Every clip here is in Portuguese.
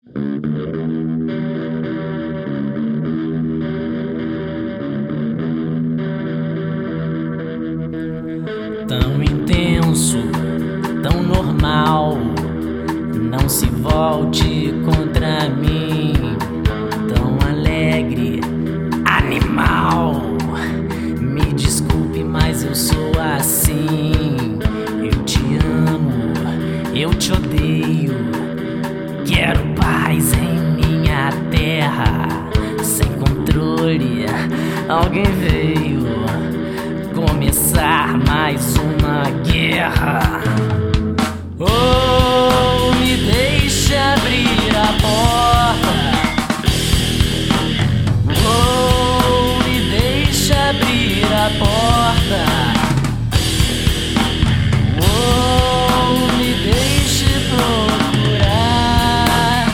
Tão intenso, tão normal, não se volte contra mim. Tão alegre, animal, me desculpe, mas eu sou assim. Eu te amo, eu te odeio, quero paz em minha terra. Sem controle, alguém veio começar mais uma guerra. Oh, me deixa abrir a porta. Oh, me deixa abrir a porta. Oh, me deixe procurar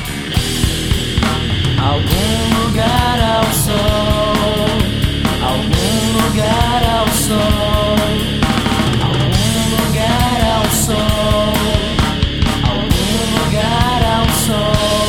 algum lugar ao sol, algum lugar ao sol, algum lugar ao sol, algum lugar ao sol.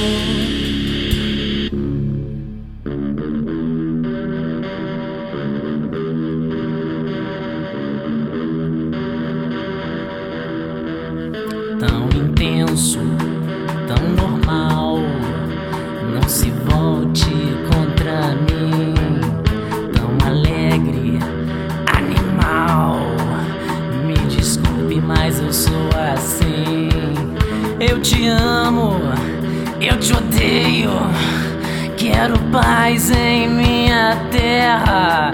Tão intenso, tão normal, não se volte contra mim. Tão alegre, animal, me desculpe, mas eu sou assim. Eu te amo, eu te odeio, quero paz em minha terra.